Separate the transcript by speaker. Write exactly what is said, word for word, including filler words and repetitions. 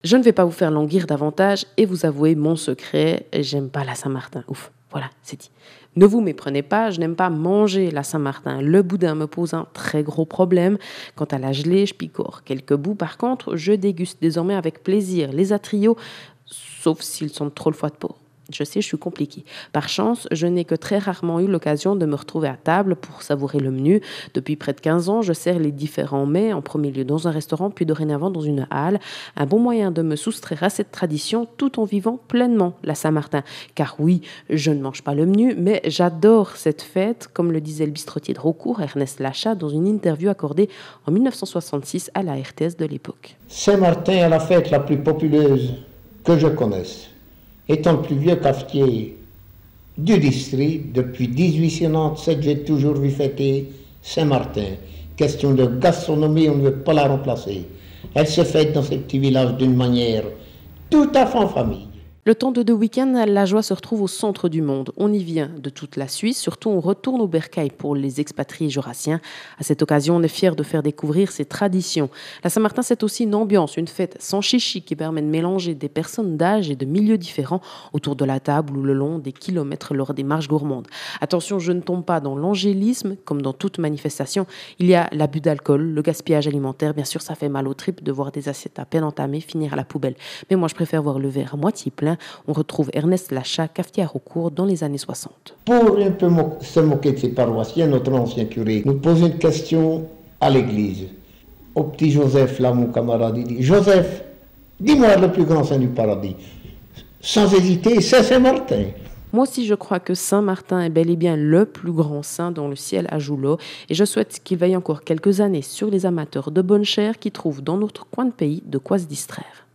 Speaker 1: Je ne vais pas vous faire languir davantage et vous avouer mon secret, j'aime pas la Saint-Martin. Ouf, voilà, c'est dit. Ne vous méprenez pas, je n'aime pas manger la Saint-Martin. Le boudin me pose un très gros problème. Quant à la gelée, je picore quelques bouts. Par contre, je déguste désormais avec plaisir les atrios, sauf s'ils sont trop le foie de porc. Je sais, je suis compliquée. Par chance, je n'ai que très rarement eu l'occasion de me retrouver à table pour savourer le menu. Depuis près de quinze ans, je sers les différents mets, en premier lieu dans un restaurant, puis dorénavant dans une halle. Un bon moyen de me soustraire à cette tradition tout en vivant pleinement la Saint-Martin. Car oui, je ne mange pas le menu, mais j'adore cette fête, comme le disait le bistrotier de Raucourt, Ernest Lachat, dans une interview accordée en mille neuf cent soixante-six à la R T S de l'époque.
Speaker 2: Saint-Martin est la fête la plus populeuse que je connaisse. Étant le plus vieux cafetier du district, depuis dix-huit cent quatre-vingt-sept, j'ai toujours vu fêter Saint-Martin. Question de gastronomie, on ne veut pas la remplacer. Elle se fête dans ces petits villages d'une manière tout à fait en famille.
Speaker 1: Le temps de deux week-ends, la joie se retrouve au centre du monde. On y vient de toute la Suisse, surtout on retourne au bercail pour les expatriés jurassiens. À cette occasion, on est fiers de faire découvrir ces traditions. La Saint-Martin, c'est aussi une ambiance, une fête sans chichi qui permet de mélanger des personnes d'âge et de milieux différents autour de la table ou le long des kilomètres lors des marches gourmandes. Attention, je ne tombe pas dans l'angélisme, comme dans toute manifestation. Il y a l'abus d'alcool, le gaspillage alimentaire. Bien sûr, ça fait mal aux tripes de voir des assiettes à peine entamées finir à la poubelle. Mais moi, je préfère voir le verre à moitié plein. On retrouve Ernest Lachat, cafetier à Raucourt, dans les années soixante.
Speaker 2: Pour un peu mo- se moquer de ses paroissiens, notre ancien curé nous pose une question à l'église. Au petit Joseph, là, mon camarade, il dit « Joseph, dis-moi le plus grand saint du paradis. » Sans hésiter, c'est Saint-Martin.
Speaker 1: Moi aussi, je crois que Saint-Martin est bel et bien le plus grand saint dont le ciel a joue et je souhaite qu'il veille encore quelques années sur les amateurs de bonne chair qui trouvent dans notre coin de pays de quoi se distraire.